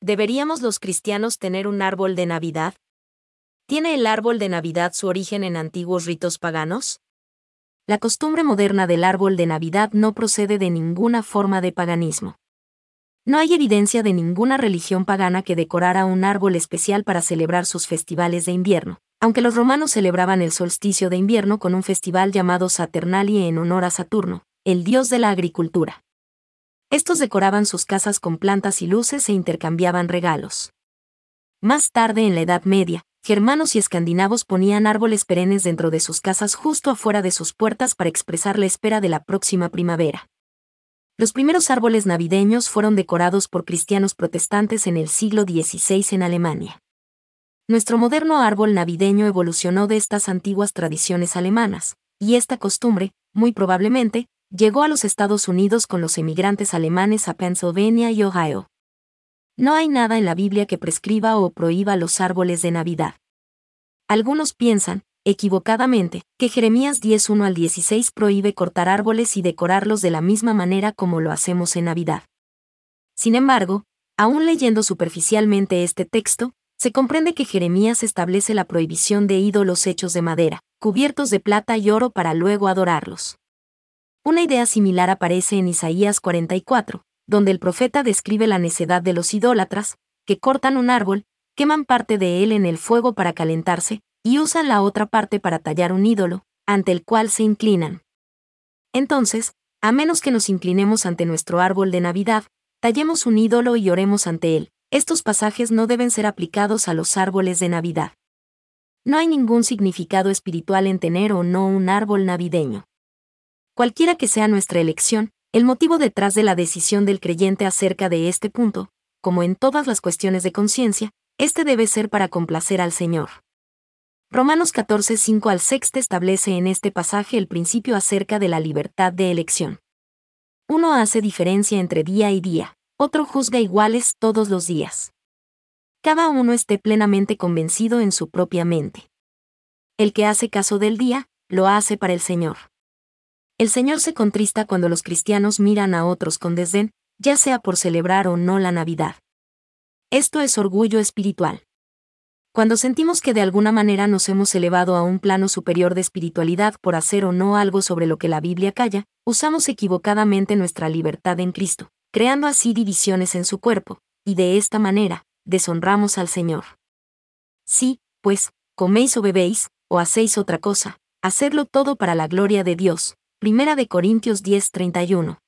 ¿Deberíamos los cristianos tener un árbol de Navidad? ¿Tiene el árbol de Navidad su origen en antiguos ritos paganos? La costumbre moderna del árbol de Navidad no procede de ninguna forma de paganismo. No hay evidencia de ninguna religión pagana que decorara un árbol especial para celebrar sus festivales de invierno, aunque los romanos celebraban el solsticio de invierno con un festival llamado Saturnalia en honor a Saturno, el dios de la agricultura. Estos decoraban sus casas con plantas y luces e intercambiaban regalos. Más tarde, en la Edad Media, germanos y escandinavos ponían árboles perennes dentro de sus casas justo afuera de sus puertas para expresar la espera de la próxima primavera. Los primeros árboles navideños fueron decorados por cristianos protestantes en el siglo XVI en Alemania. Nuestro moderno árbol navideño evolucionó de estas antiguas tradiciones alemanas, y esta costumbre, muy probablemente, llegó a los Estados Unidos con los emigrantes alemanes a Pennsylvania y Ohio. No hay nada en la Biblia que prescriba o prohíba los árboles de Navidad. Algunos piensan, equivocadamente, que Jeremías 10:1-16 prohíbe cortar árboles y decorarlos de la misma manera como lo hacemos en Navidad. Sin embargo, aún leyendo superficialmente este texto, se comprende que Jeremías establece la prohibición de ídolos hechos de madera, cubiertos de plata y oro para luego adorarlos. Una idea similar aparece en Isaías 44, donde el profeta describe la necedad de los idólatras, que cortan un árbol, queman parte de él en el fuego para calentarse, y usan la otra parte para tallar un ídolo, ante el cual se inclinan. Entonces, a menos que nos inclinemos ante nuestro árbol de Navidad, tallemos un ídolo y oremos ante él, estos pasajes no deben ser aplicados a los árboles de Navidad. No hay ningún significado espiritual en tener o no un árbol navideño. Cualquiera que sea nuestra elección, el motivo detrás de la decisión del creyente acerca de este punto, como en todas las cuestiones de conciencia, este debe ser para complacer al Señor. Romanos 14:5-6 establece en este pasaje el principio acerca de la libertad de elección. Uno hace diferencia entre día y día, otro juzga iguales todos los días. Cada uno esté plenamente convencido en su propia mente. El que hace caso del día, lo hace para el Señor. El Señor se contrista cuando los cristianos miran a otros con desdén, ya sea por celebrar o no la Navidad. Esto es orgullo espiritual. Cuando sentimos que de alguna manera nos hemos elevado a un plano superior de espiritualidad por hacer o no algo sobre lo que la Biblia calla, usamos equivocadamente nuestra libertad en Cristo, creando así divisiones en su cuerpo, y de esta manera, deshonramos al Señor. Sí, pues, coméis o bebéis, o hacéis otra cosa, hacedlo todo para la gloria de Dios. 1 Corintios 10:31.